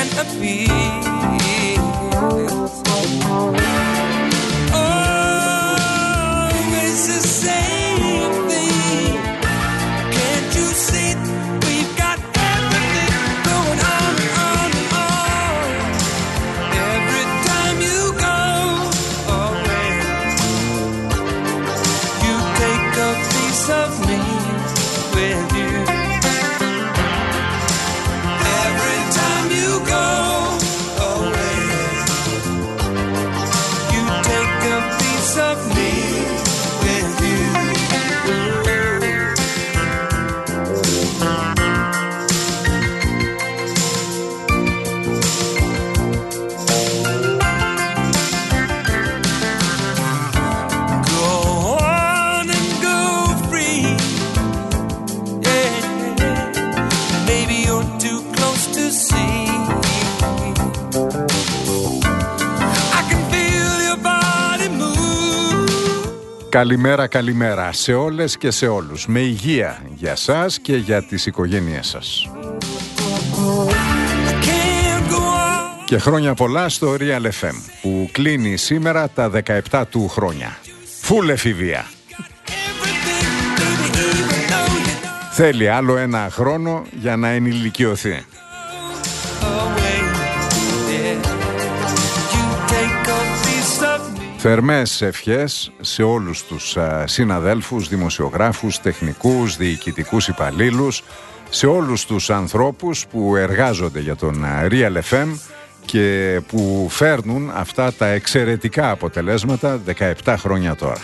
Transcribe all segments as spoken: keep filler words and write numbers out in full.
can't appease. Καλημέρα, καλημέρα σε όλες και σε όλους. Με υγεία για σας και για τις οικογένειές σας. Και χρόνια πολλά στο Real εφ εμ που κλείνει σήμερα τα δεκαεπτά του χρόνια. Φουλ εφηβεία. Θέλει άλλο ένα χρόνο για να ενηλικιωθεί. Θερμές ευχές σε όλους τους συναδέλφους, δημοσιογράφους, τεχνικούς, διοικητικούς υπαλλήλους, σε όλους τους ανθρώπους που εργάζονται για τον Real εφ εμ και που φέρνουν αυτά τα εξαιρετικά αποτελέσματα δεκαεπτά χρόνια τώρα.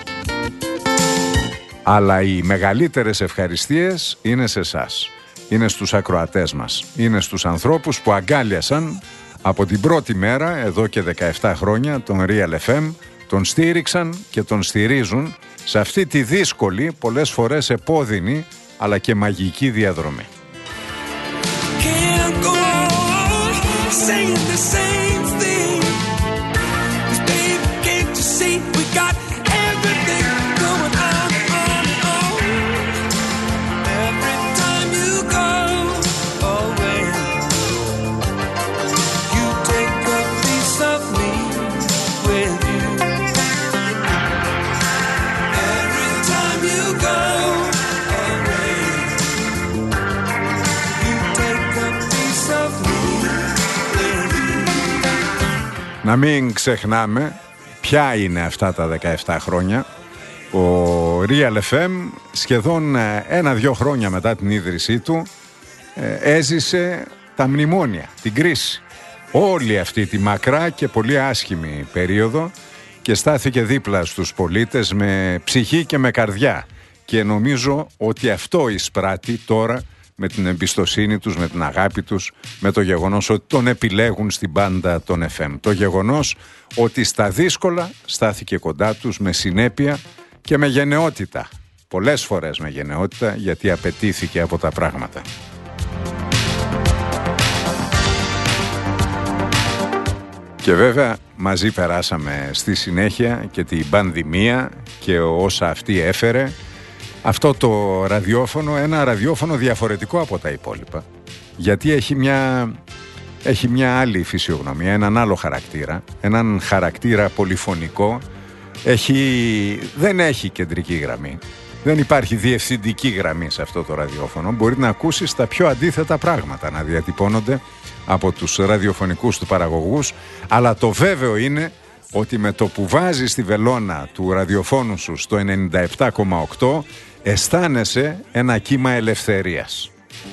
Αλλά οι μεγαλύτερες ευχαριστίες είναι σε εσάς, είναι στους ακροατές μας, είναι στους ανθρώπους που αγκάλιασαν από την πρώτη μέρα, εδώ και δεκαεπτά χρόνια, τον Real εφ εμ, τον στήριξαν και τον στηρίζουν σε αυτή τη δύσκολη, πολλές φορές επώδυνη, αλλά και μαγική διαδρομή. Να μην ξεχνάμε ποια είναι αυτά τα δεκαεπτά χρόνια. Ο Real εφ εμ σχεδόν ένα-δυο χρόνια μετά την ίδρυσή του έζησε τα μνημόνια, την κρίση. Όλη αυτή τη μακρά και πολύ άσχημη περίοδο και στάθηκε δίπλα στους πολίτες με ψυχή και με καρδιά. Και νομίζω ότι αυτό εισπράττει τώρα με την εμπιστοσύνη τους, με την αγάπη τους, με το γεγονός ότι τον επιλέγουν στην μπάντα των εφ εμ. Το γεγονός ότι στα δύσκολα στάθηκε κοντά τους με συνέπεια και με γενναιότητα. Πολλές φορές με γενναιότητα, γιατί απαιτήθηκε από τα πράγματα. Και βέβαια μαζί περάσαμε στη συνέχεια και την πανδημία και όσα αυτή έφερε. Αυτό το ραδιόφωνο, ένα ραδιόφωνο διαφορετικό από τα υπόλοιπα, γιατί έχει μια, έχει μια άλλη φυσιογνωμία, έναν άλλο χαρακτήρα, έναν χαρακτήρα πολυφωνικό, έχει, δεν έχει κεντρική γραμμή, δεν υπάρχει διευθυντική γραμμή σε αυτό το ραδιόφωνο. Μπορεί να ακούσεις τα πιο αντίθετα πράγματα να διατυπώνονται από τους ραδιοφωνικούς του παραγωγούς, αλλά το βέβαιο είναι ότι με το που βάζεις τη βελόνα του ραδιοφώνου σου στο ενενήντα επτά κόμμα οκτώ αισθάνεσαι ένα κύμα ελευθερίας.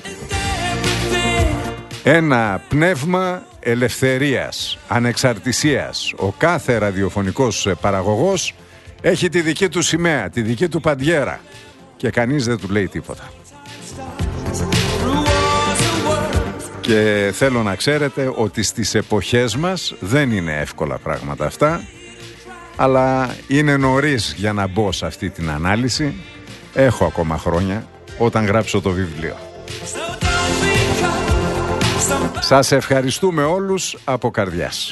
Ένα πνεύμα ελευθερίας, ανεξαρτησίας. Ο κάθε ραδιοφωνικός παραγωγός έχει τη δική του σημαία, τη δική του παντιέρα και κανείς δεν του λέει τίποτα. Και θέλω να ξέρετε ότι στις εποχές μας δεν είναι εύκολα πράγματα αυτά, αλλά είναι νωρίς για να μπω σε αυτή την ανάλυση. Έχω ακόμα χρόνια όταν γράψω το βιβλίο. Σας ευχαριστούμε όλους από καρδιάς.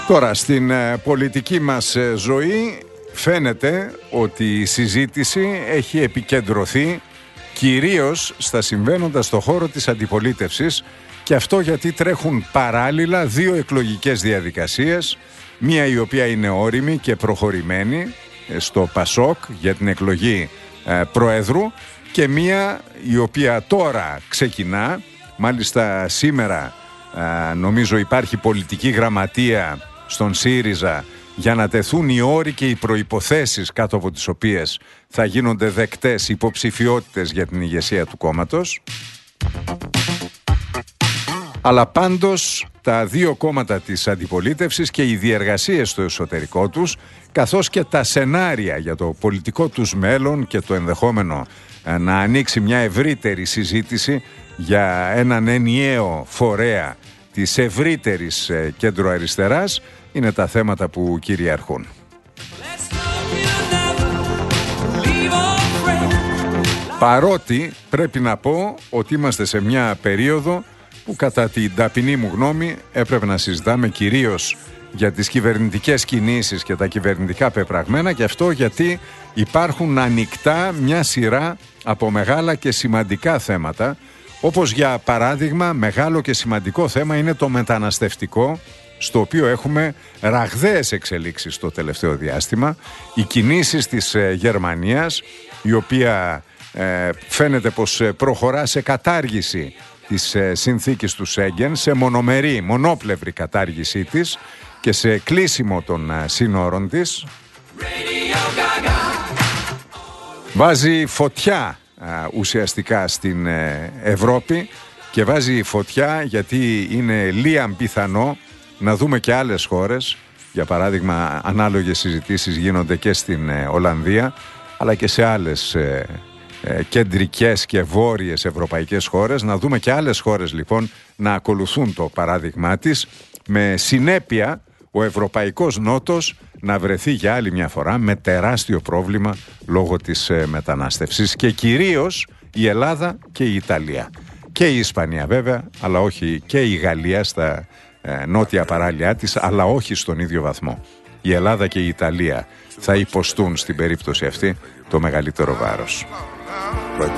Τώρα, στην ε, πολιτική μας ε, ζωή φαίνεται ότι η συζήτηση έχει επικεντρωθεί κυρίως στα συμβαίνοντα στο χώρο της αντιπολίτευσης, και αυτό γιατί τρέχουν παράλληλα δύο εκλογικές διαδικασίες, μία η οποία είναι όριμη και προχωρημένη στο Πασόκ για την εκλογή ε, Προέδρου, και μία η οποία τώρα ξεκινά. Μάλιστα σήμερα ε, νομίζω υπάρχει πολιτική γραμματεία στον ΣΥΡΙΖΑ για να τεθούν οι όροι και οι προϋποθέσεις κάτω από τις οποίες θα γίνονται δεκτές υποψηφιότητες για την ηγεσία του κόμματος. Αλλά πάντως τα δύο κόμματα της αντιπολίτευσης και οι διεργασίες στο εσωτερικό τους, καθώς και τα σενάρια για το πολιτικό τους μέλλον και το ενδεχόμενο να ανοίξει μια ευρύτερη συζήτηση για έναν ενιαίο φορέα της ευρύτερης κέντρο-αριστεράς, είναι τα θέματα που κυριαρχούν. Παρότι πρέπει να πω ότι είμαστε σε μια περίοδο που κατά την ταπεινή μου γνώμη έπρεπε να συζητάμε κυρίως για τις κυβερνητικές κινήσεις και τα κυβερνητικά πεπραγμένα, και αυτό γιατί υπάρχουν ανοιχτά μια σειρά από μεγάλα και σημαντικά θέματα, όπως για παράδειγμα μεγάλο και σημαντικό θέμα είναι το μεταναστευτικό, στο οποίο έχουμε ραγδαίες εξελίξεις το τελευταίο διάστημα. Οι κινήσεις της ε, Γερμανίας, η οποία ε, φαίνεται πως προχωρά σε κατάργηση της ε, συνθήκης του Σέγγεν, σε μονομερή, μονόπλευρη κατάργησή της και σε κλείσιμο των ε, σύνορων της. Βάζει φωτιά ε, ουσιαστικά στην ε, Ευρώπη, και βάζει φωτιά γιατί είναι λίαν πιθανό να δούμε και άλλες χώρες. Για παράδειγμα, ανάλογες συζητήσεις γίνονται και στην ε, Ολλανδία, αλλά και σε άλλες ε, ε, κεντρικές και βόρειες ευρωπαϊκές χώρες. Να δούμε και άλλες χώρες λοιπόν να ακολουθούν το παράδειγμά της, με συνέπεια ο Ευρωπαϊκός Νότος να βρεθεί για άλλη μια φορά με τεράστιο πρόβλημα λόγω της ε, μετανάστευσης, και κυρίως η Ελλάδα και η Ιταλία. Και η Ισπανία βέβαια, αλλά όχι, και η Γαλλία στα ε, νότια παράλια της, αλλά όχι στον ίδιο βαθμό. Η Ελλάδα και η Ιταλία θα υποστούν στην περίπτωση αυτή το μεγαλύτερο βάρος. But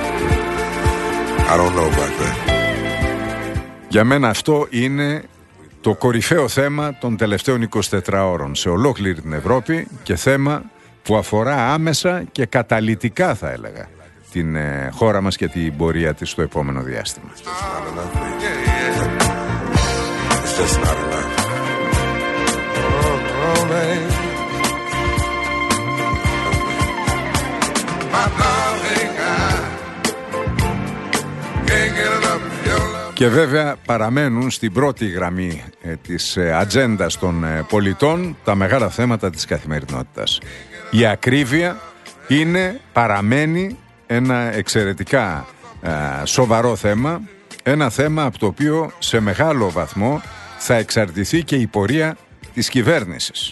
I don't know about that. Για μένα αυτό είναι το κορυφαίο θέμα των τελευταίων εικοσιτετρών ώρων σε ολόκληρη την Ευρώπη, και θέμα που αφορά άμεσα και καταλυτικά, θα έλεγα, την ε, χώρα μας και την πορεία της στο επόμενο διάστημα. Και βέβαια παραμένουν στην πρώτη γραμμή ε, της ε, ατζέντας των ε, πολιτών τα μεγάλα θέματα της καθημερινότητας. Η ακρίβεια είναι, παραμένει ένα εξαιρετικά ε, σοβαρό θέμα, ένα θέμα από το οποίο σε μεγάλο βαθμό θα εξαρτηθεί και η πορεία της κυβέρνησης.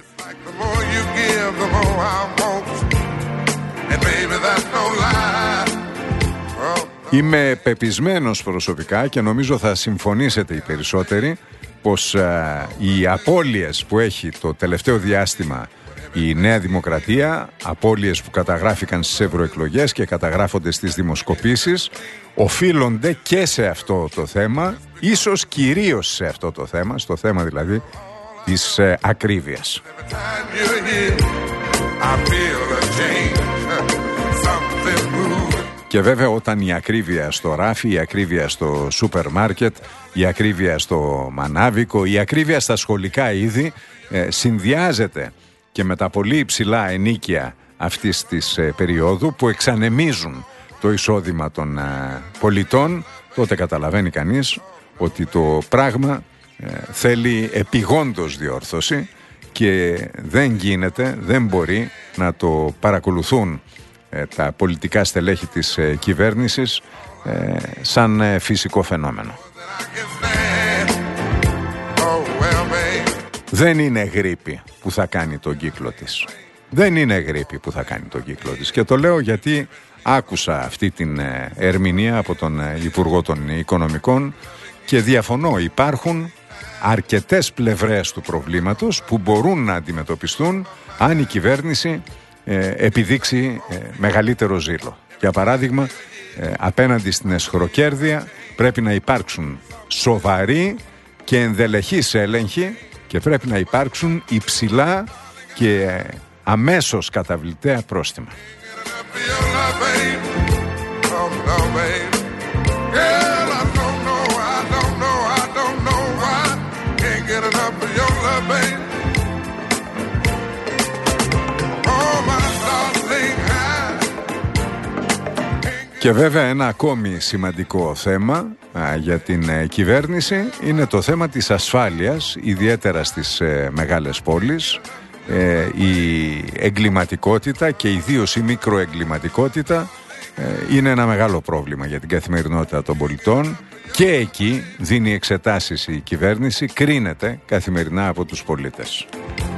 Είμαι πεπισμένος προσωπικά, και νομίζω θα συμφωνήσετε οι περισσότεροι, πως α, οι απώλειες που έχει το τελευταίο διάστημα η Νέα Δημοκρατία, απώλειες που καταγράφηκαν στις ευρωεκλογές και καταγράφονται στις δημοσκοπήσεις, οφείλονται και σε αυτό το θέμα, ίσως κυρίως σε αυτό το θέμα, στο θέμα δηλαδή της ε, ακρίβειας. Και βέβαια όταν η ακρίβεια στο ράφι, η ακρίβεια στο σούπερ μάρκετ, η ακρίβεια στο μανάβικο, η ακρίβεια στα σχολικά είδη ε, συνδυάζεται και με τα πολύ υψηλά ενίκια αυτής της ε, περίοδου που εξανεμίζουν το εισόδημα των ε, πολιτών, τότε καταλαβαίνει κανείς ότι το πράγμα ε, θέλει επιγόντως διόρθωση, και δεν γίνεται, δεν μπορεί να το παρακολουθούν ε, τα πολιτικά στελέχη της ε, κυβέρνησης ε, σαν ε, φυσικό φαινόμενο. Δεν είναι γρίπη που θα κάνει τον κύκλο της. Δεν είναι γρίπη που θα κάνει τον κύκλο της. Και το λέω γιατί άκουσα αυτή την ε, ερμηνεία από τον ε, Υπουργό των Οικονομικών και διαφωνώ. Υπάρχουν αρκετές πλευρές του προβλήματος που μπορούν να αντιμετωπιστούν αν η κυβέρνηση ε, επιδείξει ε, μεγαλύτερο ζήλο. Για παράδειγμα, ε, απέναντι στην αισχροκέρδεια πρέπει να υπάρξουν σοβαροί και ενδελεχείς έλεγχοι και πρέπει να υπάρξουν υψηλά και ε, αμέσως καταβλητέα πρόστιμα. Και βέβαια ένα ακόμη σημαντικό θέμα α, για την ε, κυβέρνηση είναι το θέμα της ασφάλειας, ιδιαίτερα στις ε, μεγάλες πόλεις. Ε, η εγκληματικότητα και ιδίως η μικροεγκληματικότητα ε, είναι ένα μεγάλο πρόβλημα για την καθημερινότητα των πολιτών και εκεί δίνει εξετάσεις η κυβέρνηση, κρίνεται καθημερινά από τους πολίτες.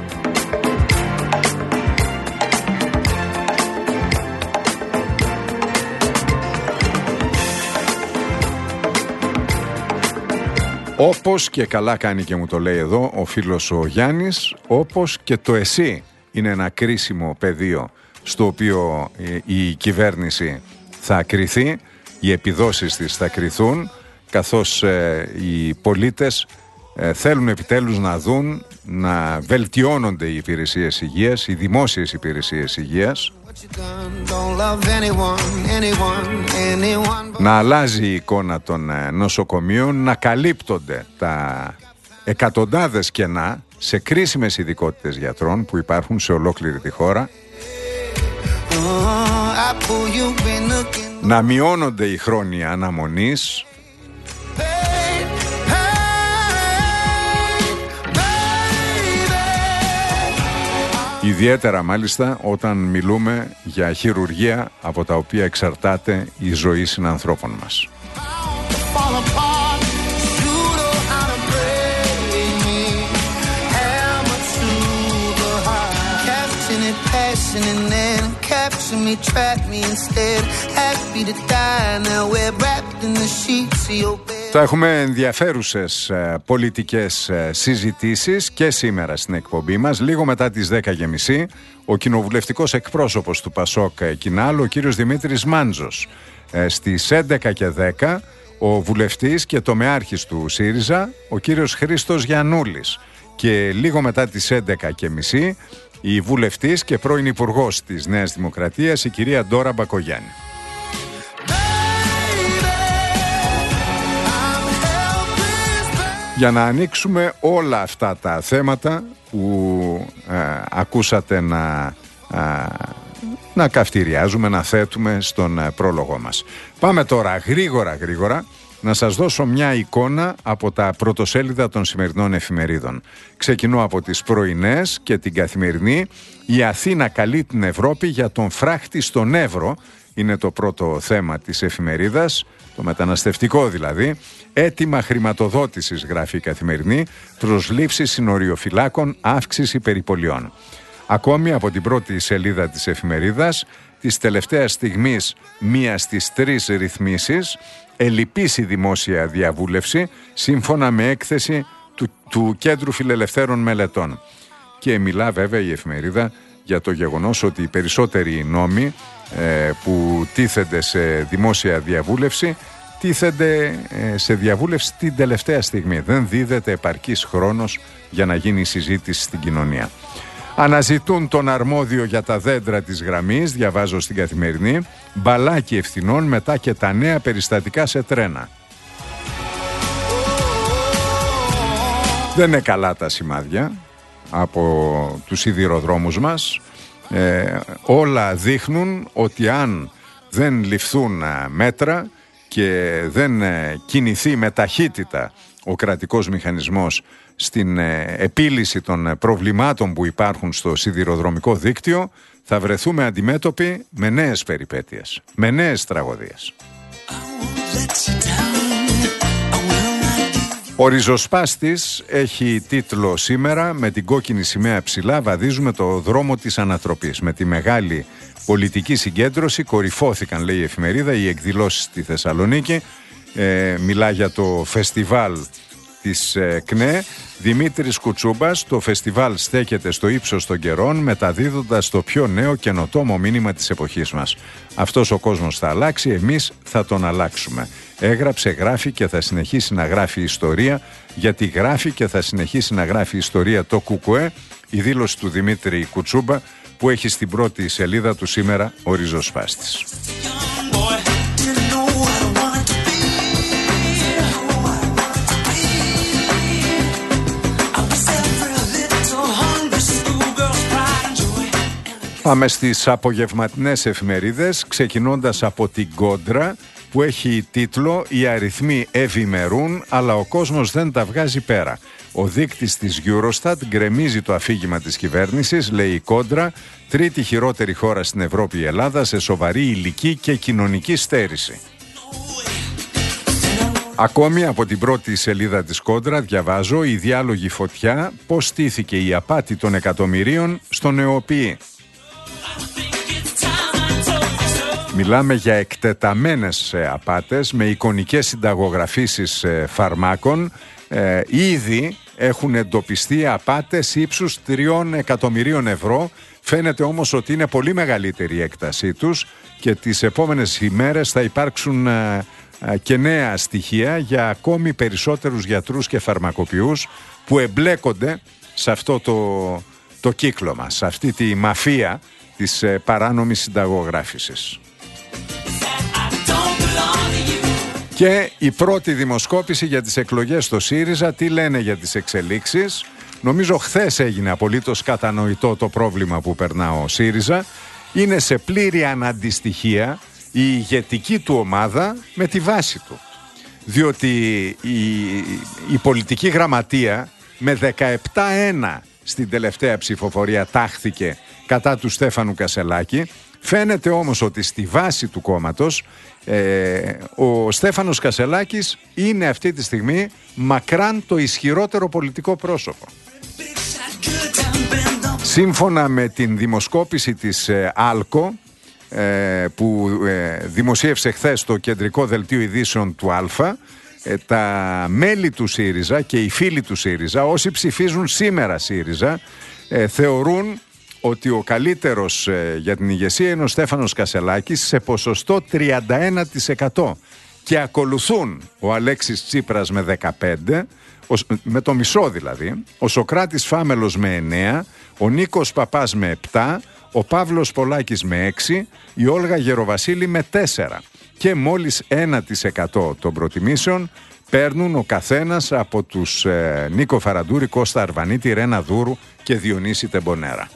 Όπως και καλά κάνει και μου το λέει εδώ ο φίλος ο Γιάννης, όπως και το ΕΣΥ είναι ένα κρίσιμο πεδίο στο οποίο η κυβέρνηση θα κριθεί, οι επιδόσεις της θα κριθούν, καθώς ε, οι πολίτες ε, θέλουν επιτέλους να δουν να βελτιώνονται οι υπηρεσίες υγείας, οι δημόσιες υπηρεσίες υγείας, να αλλάζει η εικόνα των νοσοκομείων, να καλύπτονται τα εκατοντάδες κενά σε κρίσιμες ειδικότητες γιατρών που υπάρχουν σε ολόκληρη τη χώρα, να μειώνονται οι χρόνοι αναμονής, ιδιαίτερα μάλιστα όταν μιλούμε για χειρουργία από τα οποία εξαρτάται η ζωή συνανθρώπων μας. Θα έχουμε ενδιαφέρουσες ε, πολιτικές ε, συζητήσεις και σήμερα στην εκπομπή μας. Λίγο μετά τις δέκα και μισή, ο κοινοβουλευτικός εκπρόσωπος του Πασόκ ε, Κινάλ, ο κύριος Δημήτρης Μάντζος. Ε, στις έντεκα και δέκα, ο βουλευτής και τομεάρχης του ΣΥΡΙΖΑ, ο κύριος Χρήστος Γιαννούλης. Και λίγο μετά τις έντεκα και μισή, η βουλευτής και πρώην υπουργός της Νέας Δημοκρατίας, η κυρία Ντόρα Μπακογιάννη. Για να ανοίξουμε όλα αυτά τα θέματα που ε, ακούσατε να, ε, να καυτηριάζουμε, να θέτουμε στον ε, πρόλογο μας. Πάμε τώρα γρήγορα γρήγορα να σας δώσω μια εικόνα από τα πρωτοσέλιδα των σημερινών εφημερίδων. Ξεκινώ από τις πρωινές και την καθημερινή. Η Αθήνα καλεί την Ευρώπη για τον φράχτη στον Εύρο. Είναι το πρώτο θέμα της εφημερίδας, το μεταναστευτικό δηλαδή. Έτοιμα χρηματοδότησης, γράφει η καθημερινή, προσλήψεις συνοριοφυλάκων, αύξηση περιπολιών. Ακόμη από την πρώτη σελίδα της εφημερίδας, της τελευταίας στιγμής μία στις τρεις ρυθμίσεις, ελλειπής η δημόσια διαβούλευση, σύμφωνα με έκθεση του, του Κέντρου Φιλελευθέρων Μελετών. Και μιλά βέβαια η εφημερίδα για το γεγονός ότι οι περισσότεροι νόμοι ε, που τίθενται σε δημόσια διαβούλευση τίθενται ε, σε διαβούλευση την τελευταία στιγμή. Δεν δίδεται επαρκής χρόνος για να γίνει η συζήτηση στην κοινωνία. Αναζητούν τον αρμόδιο για τα δέντρα της γραμμής, διαβάζω στην καθημερινή, μπαλάκι ευθυνών μετά και τα νέα περιστατικά σε τρένα. Δεν είναι καλά τα σημάδια από τους σιδηροδρόμους μας. Ε, όλα δείχνουν ότι αν δεν ληφθούν μέτρα και δεν κινηθεί με ταχύτητα ο κρατικός μηχανισμός στην επίλυση των προβλημάτων που υπάρχουν στο σιδηροδρομικό δίκτυο, θα βρεθούμε αντιμέτωποι με νέες περιπέτειες, με νέες τραγωδίες. Ο ριζοσπάστης έχει τίτλο σήμερα, με την κόκκινη σημαία ψηλά βαδίζουμε το δρόμο της ανατροπής. Με τη μεγάλη πολιτική συγκέντρωση κορυφώθηκαν, λέει η εφημερίδα, οι εκδηλώσεις στη Θεσσαλονίκη. Ε, μιλά για το φεστιβάλ της ε, ΚΝΕ, Δημήτρης Κουτσούμπας, το φεστιβάλ στέκεται στο ύψος των καιρών, μεταδίδοντας το πιο νέο καινοτόμο μήνυμα της εποχής μας. Αυτός ο κόσμος θα αλλάξει, εμείς θα τον αλλάξουμε. Έγραψε, γράφει και θα συνεχίσει να γράφει ιστορία, γιατί γράφει και θα συνεχίσει να γράφει ιστορία το ΚΚΕ, η δήλωση του Δημήτρη Κουτσούμπα, που έχει στην πρώτη σελίδα του σήμερα ο ριζοσπάστης. Πάμε στις απογευματινές εφημερίδες, ξεκινώντας από την Κόντρα, που έχει τίτλο «Οι αριθμοί ευημερούν, αλλά ο κόσμος δεν τα βγάζει πέρα». Ο δείκτης της Eurostat γκρεμίζει το αφήγημα της κυβέρνησης, λέει η Κόντρα, τρίτη χειρότερη χώρα στην Ευρώπη η Ελλάδα σε σοβαρή ηλική και κοινωνική στέρηση. Ακόμη από την πρώτη σελίδα της Κόντρα διαβάζω «Η διάλογη φωτιά, πώς στήθηκε η απάτη των εκατομμυρίων στο νεοποιή». Μιλάμε για εκτεταμένες απάτες με εικονικές συνταγογραφήσεις φαρμάκων. Ε, ήδη έχουν εντοπιστεί απάτες ύψους τριών εκατομμυρίων ευρώ. Φαίνεται όμως ότι είναι πολύ μεγαλύτερη η έκτασή τους και τις επόμενες ημέρες θα υπάρξουν ε, ε, και νέα στοιχεία για ακόμη περισσότερους γιατρούς και φαρμακοποιούς που εμπλέκονται σε αυτό το, το κύκλωμα, σε αυτή τη μαφία της ε, παράνομης συνταγογράφησης. Και η πρώτη δημοσκόπηση για τις εκλογές στο ΣΥΡΙΖΑ, τι λένε για τις εξελίξεις. Νομίζω χθες έγινε απολύτως κατανοητό το πρόβλημα που περνά ο ΣΥΡΙΖΑ. Είναι σε πλήρη αναντιστοιχεία η ηγετική του ομάδα με τη βάση του. Διότι η, η πολιτική γραμματεία με δεκαεπτά ένα στην τελευταία ψηφοφορία τάχθηκε κατά του Στέφανου Κασελάκη. Φαίνεται όμως ότι στη βάση του κόμματος ε, ο Στέφανος Κασελάκης είναι αυτή τη στιγμή μακράν το ισχυρότερο πολιτικό πρόσωπο. Σύμφωνα με την δημοσκόπηση της ε, ΑΛΚΟ ε, που ε, δημοσίευσε χθες το κεντρικό δελτίο ειδήσεων του Α, ε, τα μέλη του ΣΥΡΙΖΑ και οι φίλοι του ΣΥΡΙΖΑ, όσοι ψηφίζουν σήμερα ΣΥΡΙΖΑ, ε, θεωρούν ότι ο καλύτερος ε, για την ηγεσία είναι ο Στέφανος Κασελάκης σε ποσοστό τριάντα ένα τοις εκατό και ακολουθούν ο Αλέξης Τσίπρας με δεκαπέντε τοις εκατό, με το μισό δηλαδή, ο Σωκράτης Φάμελος με εννέα τοις εκατό, ο Νίκος Παπάς με επτά τοις εκατό, ο Παύλος Πολάκης με έξι τοις εκατό, η Όλγα Γεροβασίλη με τέσσερα τοις εκατό και μόλις ένα τοις εκατό των προτιμήσεων παίρνουν ο καθένας από τους ε, Νίκο Φαραντούρη, Κώστα Αρβανίτη, Ρένα Δούρου και Διονύση Τεμπονέρα.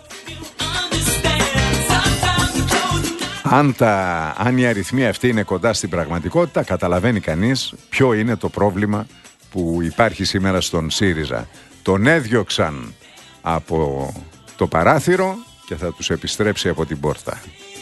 Αν, τα, αν η αριθμή αυτή είναι κοντά στην πραγματικότητα, καταλαβαίνει κανείς ποιο είναι το πρόβλημα που υπάρχει σήμερα στον ΣΥΡΙΖΑ. Τον έδιωξαν από το παράθυρο και θα τους επιστρέψει από την πόρτα.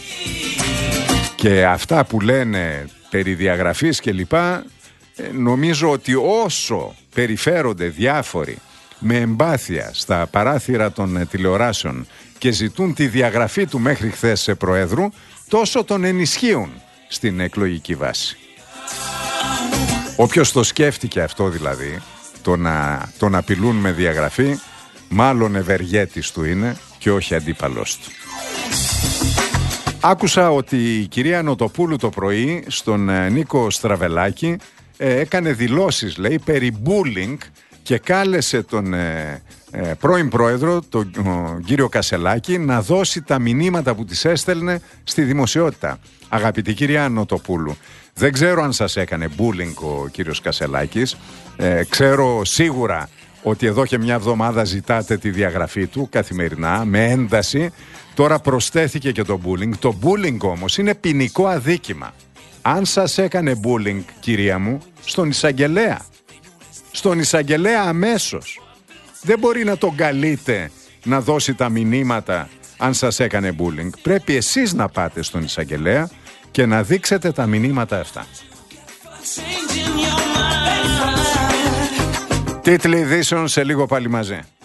Και αυτά που λένε περί διαγραφής και λοιπά, νομίζω ότι όσο περιφέρονται διάφοροι με εμπάθεια στα παράθυρα των τηλεοράσεων και ζητούν τη διαγραφή του μέχρι χθες σε Προέδρου, τόσο τον ενισχύουν στην εκλογική βάση. Όποιος το σκέφτηκε αυτό δηλαδή, το να τον απειλούν με διαγραφή, μάλλον ευεργέτης του είναι και όχι αντίπαλος του. Άκουσα ότι η κυρία Νοτοπούλου το πρωί στον Νίκο Στραβελάκη ε, έκανε δηλώσεις, λέει, περί bullying και κάλεσε τον ε, ε, πρώην πρόεδρο, τον ο, κύριο Κασελάκη, να δώσει τα μηνύματα που της έστελνε στη δημοσιότητα. Αγαπητή κυρία Νοτοπούλου, δεν ξέρω αν σας έκανε bullying ο κύριος Κασελάκης. Ε, ξέρω σίγουρα ότι εδώ και μια εβδομάδα ζητάτε τη διαγραφή του καθημερινά με ένταση. Τώρα προσθέθηκε και το bullying. Το bullying όμως είναι ποινικό αδίκημα. Αν σας έκανε bullying, κυρία μου, στον εισαγγελέα. Στον εισαγγελέα αμέσως. Δεν μπορεί να τον καλείτε να δώσει τα μηνύματα αν σας έκανε bullying. Πρέπει εσείς να πάτε στον εισαγγελέα και να δείξετε τα μηνύματα αυτά. Τίτλοι ειδήσεων σε λίγο πάλι μαζί.